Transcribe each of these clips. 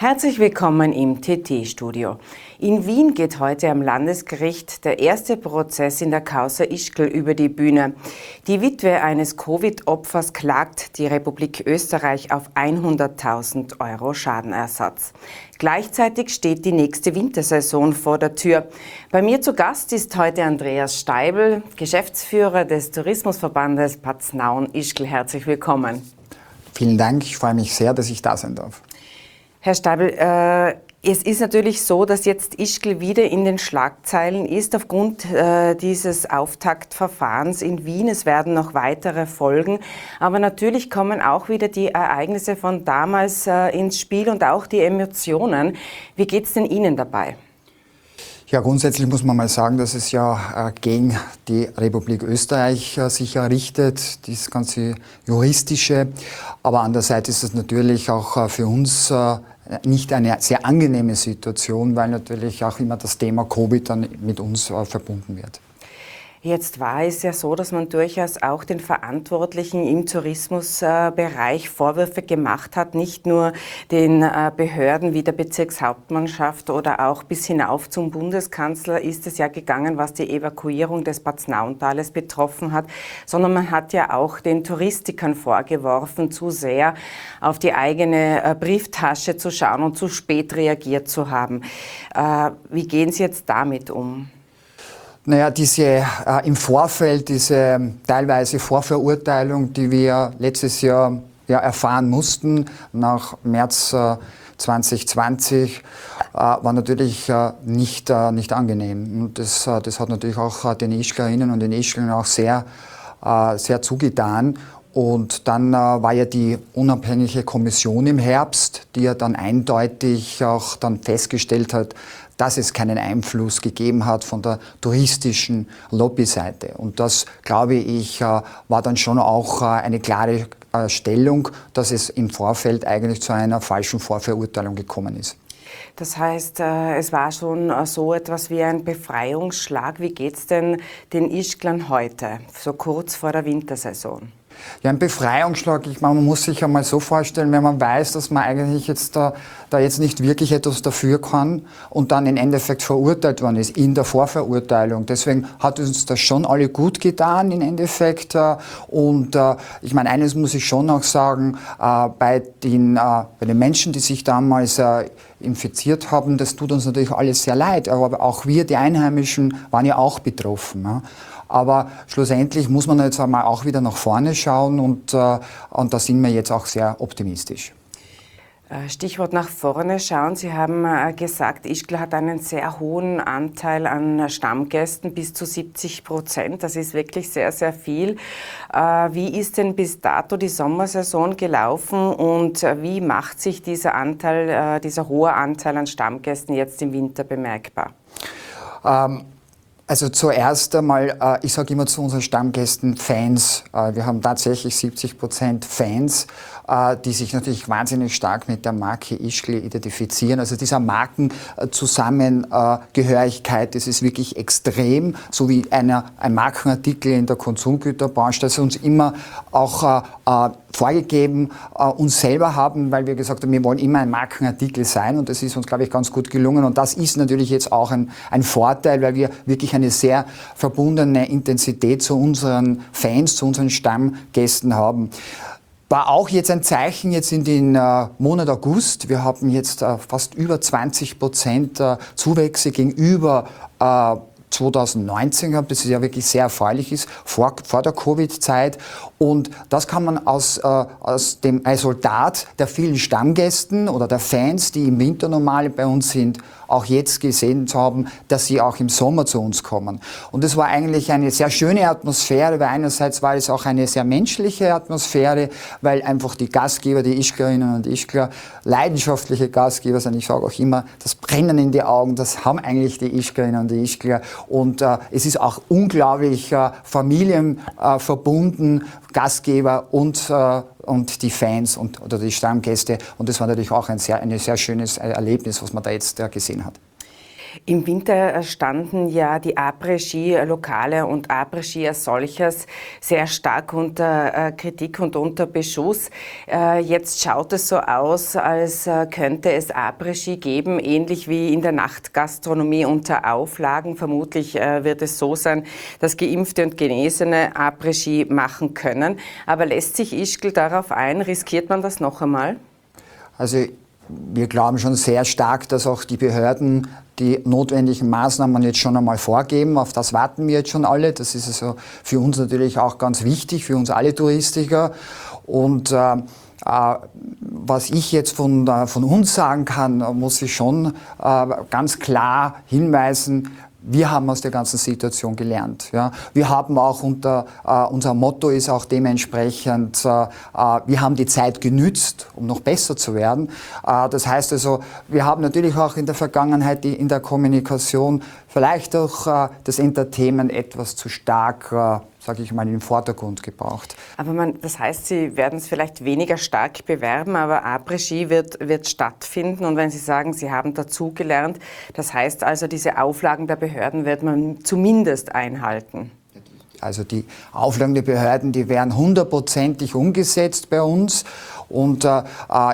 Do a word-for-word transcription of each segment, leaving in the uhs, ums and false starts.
Herzlich willkommen im T T-Studio. In Wien geht heute am Landesgericht der erste Prozess in der Causa Ischgl über die Bühne. Die Witwe eines Covid-Opfers klagt die Republik Österreich auf hunderttausend Euro Schadenersatz. Gleichzeitig steht die nächste Wintersaison vor der Tür. Bei mir zu Gast ist heute Andreas Steibl, Geschäftsführer des Tourismusverbandes Paznaun-Ischgl. Herzlich willkommen. Vielen Dank, ich freue mich sehr, dass ich da sein darf. Herr Steibl, äh, es ist natürlich so, dass jetzt Ischgl wieder in den Schlagzeilen ist aufgrund äh, dieses Auftaktverfahrens in Wien. Es werden noch weitere folgen, aber natürlich kommen auch wieder die Ereignisse von damals äh, ins Spiel und auch die Emotionen. Wie geht es denn Ihnen dabei? Ja, grundsätzlich muss man mal sagen, dass es ja äh, gegen die Republik Österreich äh, sich errichtet, das ganze Juristische. Aber andererseits ist es natürlich auch äh, für uns äh, nicht eine sehr angenehme Situation, weil natürlich auch immer das Thema Covid dann mit uns äh, verbunden wird. Jetzt war es ja so, dass man durchaus auch den Verantwortlichen im Tourismusbereich Vorwürfe gemacht hat, nicht nur den Behörden wie der Bezirkshauptmannschaft oder auch bis hinauf zum Bundeskanzler ist es ja gegangen, was die Evakuierung des Paznaun-Tales betroffen hat, sondern man hat ja auch den Touristikern vorgeworfen, zu sehr auf die eigene Brieftasche zu schauen und zu spät reagiert zu haben. Wie gehen Sie jetzt damit um? Naja, diese äh, im Vorfeld, diese teilweise Vorverurteilung, die wir letztes Jahr ja, erfahren mussten, nach März äh, zwanzig zwanzig, äh, war natürlich äh, nicht, äh, nicht angenehm. Und das, äh, das hat natürlich auch äh, den Ischglerinnen und den Ischglern auch sehr, äh, sehr zugetan. Und dann äh, war ja die unabhängige Kommission im Herbst, die ja dann eindeutig auch dann festgestellt hat, dass es keinen Einfluss gegeben hat von der touristischen Lobbyseite. Und das, glaube ich, war dann schon auch eine klare Stellung, dass es im Vorfeld eigentlich zu einer falschen Vorverurteilung gekommen ist. Das heißt, es war schon so etwas wie ein Befreiungsschlag. Wie geht es denn den Ischglern heute, so kurz vor der Wintersaison? Ja, ein Befreiungsschlag, ich meine, man muss sich einmal so vorstellen, wenn man weiß, dass man eigentlich jetzt da, da jetzt nicht wirklich etwas dafür kann und dann im Endeffekt verurteilt worden ist, in der Vorverurteilung. Deswegen hat uns das schon alle gut getan im Endeffekt. Und ich meine, eines muss ich schon auch sagen, bei den, bei den Menschen, die sich damals infiziert haben, das tut uns natürlich alles sehr leid. Aber auch wir, die Einheimischen, waren ja auch betroffen. Aber schlussendlich muss man jetzt einmal auch wieder nach vorne schauen und, äh, und da sind wir jetzt auch sehr optimistisch. Stichwort nach vorne schauen. Sie haben äh, gesagt, Ischgl hat einen sehr hohen Anteil an Stammgästen, bis zu siebzig Prozent. Das ist wirklich sehr, sehr viel. Äh, wie ist denn bis dato die Sommersaison gelaufen und äh, wie macht sich dieser Anteil, äh, dieser hohe Anteil an Stammgästen jetzt im Winter bemerkbar? Ähm Also zuerst einmal, äh, ich sage immer zu unseren Stammgästen Fans. Äh, wir haben tatsächlich siebzig Prozent Fans, äh, die sich natürlich wahnsinnig stark mit der Marke Ischgl identifizieren. Also dieser Markenzusammengehörigkeit, das ist wirklich extrem, so wie einer, ein Markenartikel in der Konsumgüterbranche, das uns immer auch äh, vorgegeben, äh, uns selber haben, weil wir gesagt haben, wir wollen immer ein Markenartikel sein und das ist uns, glaube ich, ganz gut gelungen und das ist natürlich jetzt auch ein, ein Vorteil, weil wir wirklich eine sehr verbundene Intensität zu unseren Fans, zu unseren Stammgästen haben. War auch jetzt ein Zeichen jetzt in den äh, Monat August. Wir haben jetzt äh, fast über zwanzig Prozent äh, Zuwächse gegenüber äh, zweitausendneunzehn gehabt, das ist ja wirklich sehr erfreulich ist, vor, vor der Covid-Zeit. Und das kann man aus, äh, aus dem Resultat der vielen Stammgästen oder der Fans, die im Winter normal bei uns sind, auch jetzt gesehen zu haben, dass sie auch im Sommer zu uns kommen. Und es war eigentlich eine sehr schöne Atmosphäre, weil einerseits war es auch eine sehr menschliche Atmosphäre, weil einfach die Gastgeber, die Ischglerinnen und Ischgler, leidenschaftliche Gastgeber sind. Ich sage auch immer, das Brennen in die Augen, das haben eigentlich die Ischglerinnen und die Ischgler. Und äh, es ist auch unglaublich äh, familienverbunden, äh, Gastgeber und, äh, und die Fans und, oder die Stammgäste. Und das war natürlich auch ein sehr, ein sehr schönes Erlebnis, was man da jetzt äh, gesehen hat. Im Winter standen ja die Après-Ski-Lokale und Après-Ski als solches sehr stark unter Kritik und unter Beschuss. Jetzt schaut es so aus, als könnte es Après-Ski geben, ähnlich wie in der Nachtgastronomie unter Auflagen. Vermutlich wird es so sein, dass Geimpfte und Genesene Après-Ski machen können. Aber lässt sich Ischgl darauf ein? Riskiert man das noch einmal? Also wir glauben schon sehr stark, dass auch die Behörden die notwendigen Maßnahmen jetzt schon einmal vorgeben. Auf das warten wir jetzt schon alle. Das ist also für uns natürlich auch ganz wichtig, für uns alle Touristiker. Und äh, äh, was ich jetzt von, äh, von uns sagen kann, muss ich schon äh, ganz klar hinweisen: Wir haben aus der ganzen Situation gelernt. Ja. Wir haben auch unter, äh, unser Motto ist auch dementsprechend, äh, wir haben die Zeit genützt, um noch besser zu werden. Äh, das heißt also, wir haben natürlich auch in der Vergangenheit die, in der Kommunikation vielleicht auch äh, das Entertainment etwas zu stark, äh, sage ich mal, in den Vordergrund gebracht. Aber man, das heißt, Sie werden es vielleicht weniger stark bewerben, aber Après-Ski wird, wird stattfinden. Und wenn Sie sagen, Sie haben dazugelernt, das heißt also, diese Auflagen der Behörden wird man zumindest einhalten. Also die Auflagen der Behörden, die werden hundertprozentig umgesetzt bei uns. Und äh,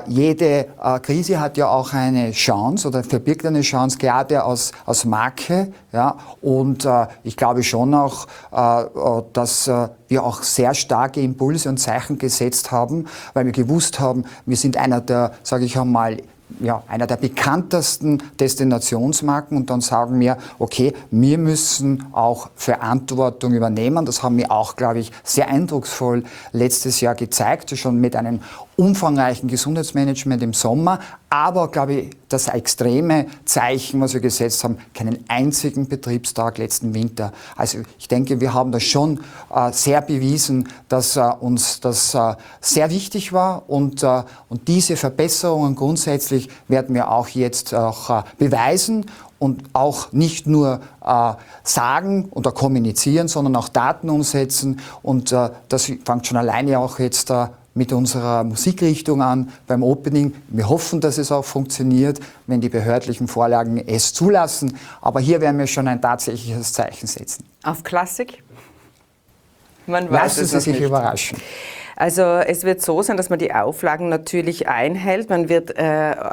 jede äh, Krise hat ja auch eine Chance oder verbirgt eine Chance, gerade aus, aus Marke. Ja? Und äh, ich glaube schon auch, äh, dass äh, wir auch sehr starke Impulse und Zeichen gesetzt haben, weil wir gewusst haben, wir sind einer der, sage ich einmal, ja, einer der bekanntesten Destinationsmarken, und dann sagen wir, okay, wir müssen auch Verantwortung übernehmen. Das haben wir auch, glaube ich, sehr eindrucksvoll letztes Jahr gezeigt, schon mit einem umfangreichen Gesundheitsmanagement im Sommer, aber, glaube ich, das extreme Zeichen, was wir gesetzt haben, keinen einzigen Betriebstag letzten Winter. Also ich denke, wir haben das schon äh, sehr bewiesen, dass äh, uns das äh, sehr wichtig war, und, äh, und diese Verbesserungen grundsätzlich werden wir auch jetzt auch äh, beweisen und auch nicht nur äh, sagen oder kommunizieren, sondern auch Daten umsetzen, und äh, das fängt schon alleine auch jetzt äh, mit unserer Musikrichtung an beim Opening. Wir hoffen, dass es auch funktioniert, wenn die behördlichen Vorlagen es zulassen. Aber hier werden wir schon ein tatsächliches Zeichen setzen. Auf Klassik? Man weiß Lassen es Sie sich nicht. überraschen. Also es wird so sein, dass man die Auflagen natürlich einhält. Man wird äh,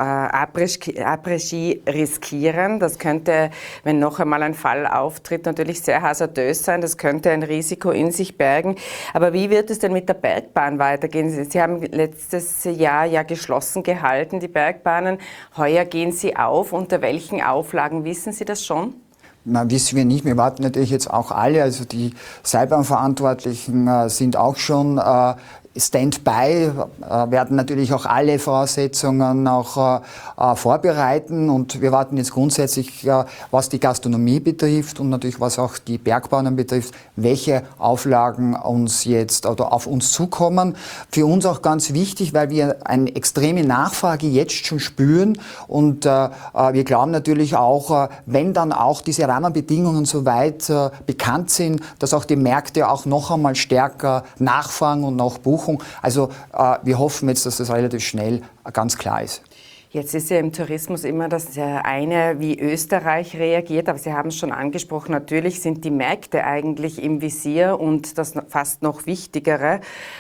Après-Ski riskieren. Das könnte, wenn noch einmal ein Fall auftritt, natürlich sehr hasardös sein. Das könnte ein Risiko in sich bergen. Aber wie wird es denn mit der Bergbahn weitergehen? Sie haben letztes Jahr ja geschlossen gehalten, die Bergbahnen. Heuer gehen sie auf. Unter welchen Auflagen, wissen Sie das schon? Na, wissen wir nicht. Wir warten natürlich jetzt auch alle. Also die Seilbahnverantwortlichen äh, sind auch schon äh, Standby, äh, werden natürlich auch alle Voraussetzungen auch äh, vorbereiten, und wir warten jetzt grundsätzlich, äh, was die Gastronomie betrifft und natürlich was auch die Bergbahnen betrifft, welche Auflagen uns jetzt oder auf uns zukommen. Für uns auch ganz wichtig, weil wir eine extreme Nachfrage jetzt schon spüren, und äh, wir glauben natürlich auch, äh, wenn dann auch diese Rahmenbedingungen soweit äh, bekannt sind, dass auch die Märkte auch noch einmal stärker nachfragen und auch buchen. Also äh, wir hoffen jetzt, dass das relativ schnell äh, ganz klar ist. Jetzt ist ja im Tourismus immer das eine, wie Österreich reagiert, aber Sie haben es schon angesprochen, natürlich sind die Märkte eigentlich im Visier und das fast noch Wichtigere.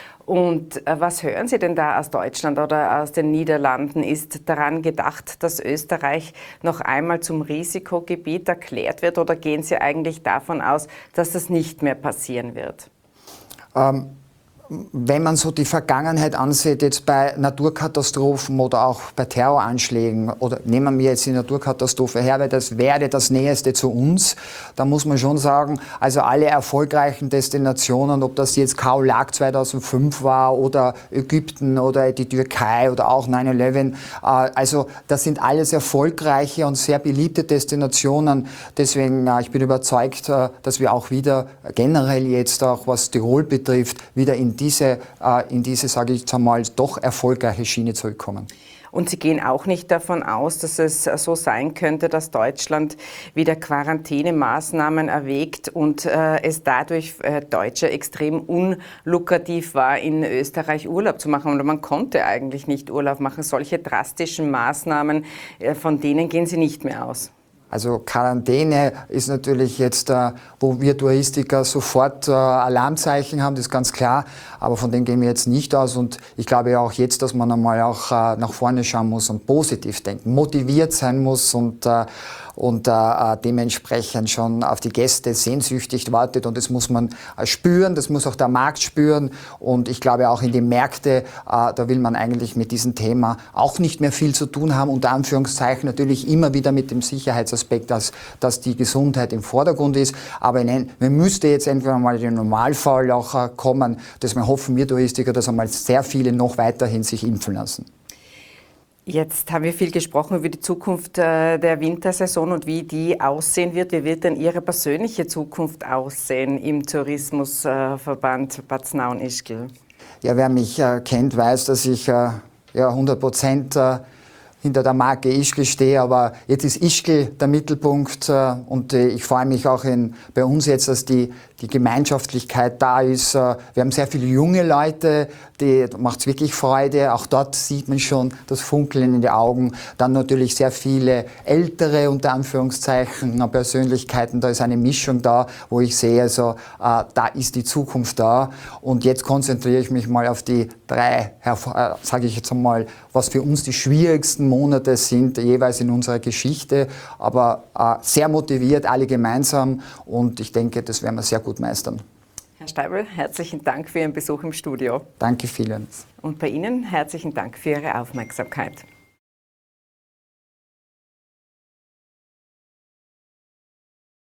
Und äh, was hören Sie denn da aus Deutschland oder aus den Niederlanden? Ist daran gedacht, dass Österreich noch einmal zum Risikogebiet erklärt wird, oder gehen Sie eigentlich davon aus, dass das nicht mehr passieren wird? Ähm Wenn man so die Vergangenheit ansieht, jetzt bei Naturkatastrophen oder auch bei Terroranschlägen, oder nehmen wir jetzt die Naturkatastrophe her, weil das wäre das Näheste zu uns, da muss man schon sagen, also alle erfolgreichen Destinationen, ob das jetzt Khao Lak zweitausendfünf war oder Ägypten oder die Türkei oder auch nine eleven, äh, also das sind alles erfolgreiche und sehr beliebte Destinationen. Deswegen, äh, ich bin überzeugt, äh, dass wir auch wieder generell jetzt auch, was Tirol betrifft, wieder in diese, in diese, sage ich jetzt einmal, doch erfolgreiche Schiene zurückkommen. Und Sie gehen auch nicht davon aus, dass es so sein könnte, dass Deutschland wieder Quarantänemaßnahmen erwägt und äh, es dadurch äh, Deutsche extrem unlukrativ war, in Österreich Urlaub zu machen. Oder man konnte eigentlich nicht Urlaub machen. Solche drastischen Maßnahmen, äh, von denen gehen Sie nicht mehr aus. Also Quarantäne ist natürlich jetzt, äh, wo wir Touristiker sofort äh, Alarmzeichen haben, das ist ganz klar, aber von dem gehen wir jetzt nicht aus und ich glaube ja auch jetzt, dass man einmal auch äh, nach vorne schauen muss und positiv denken, motiviert sein muss und äh, und äh, dementsprechend schon auf die Gäste sehnsüchtig wartet und das muss man äh, spüren, das muss auch der Markt spüren und ich glaube auch in die Märkte, äh, da will man eigentlich mit diesem Thema auch nicht mehr viel zu tun haben, unter Anführungszeichen natürlich immer wieder mit dem Sicherheitsaspekt, dass, dass die Gesundheit im Vordergrund ist, aber nein, wir müsste jetzt entweder mal den Normalfall auch äh, kommen, deswegen hoffen wir Touristiker, dass einmal sehr viele noch weiterhin sich impfen lassen. Jetzt haben wir viel gesprochen über die Zukunft der Wintersaison und wie die aussehen wird. Wie wird denn Ihre persönliche Zukunft aussehen im Tourismusverband Bad Snaun-Ischgl? Ja, wer mich äh, kennt, weiß, dass ich äh, ja, hundert Prozent äh, hinter der Marke Ischgl stehe, aber jetzt ist Ischgl der Mittelpunkt äh, und äh, ich freue mich auch in, bei uns jetzt, dass die, die Gemeinschaftlichkeit da ist. Äh, wir haben sehr viele junge Leute, die macht es wirklich Freude. Auch dort sieht man schon das Funkeln in den Augen. Dann natürlich sehr viele ältere, unter Anführungszeichen, Persönlichkeiten. Da ist eine Mischung da, wo ich sehe, also, äh, da ist die Zukunft da. Und jetzt konzentriere ich mich mal auf die drei, äh, sage ich jetzt einmal, was für uns die schwierigsten Monate sind, jeweils in unserer Geschichte. Aber äh, sehr motiviert, alle gemeinsam. Und ich denke, das werden wir sehr gut meistern. Herr Steibl, herzlichen Dank für Ihren Besuch im Studio. Danke vielen. Und bei Ihnen herzlichen Dank für Ihre Aufmerksamkeit.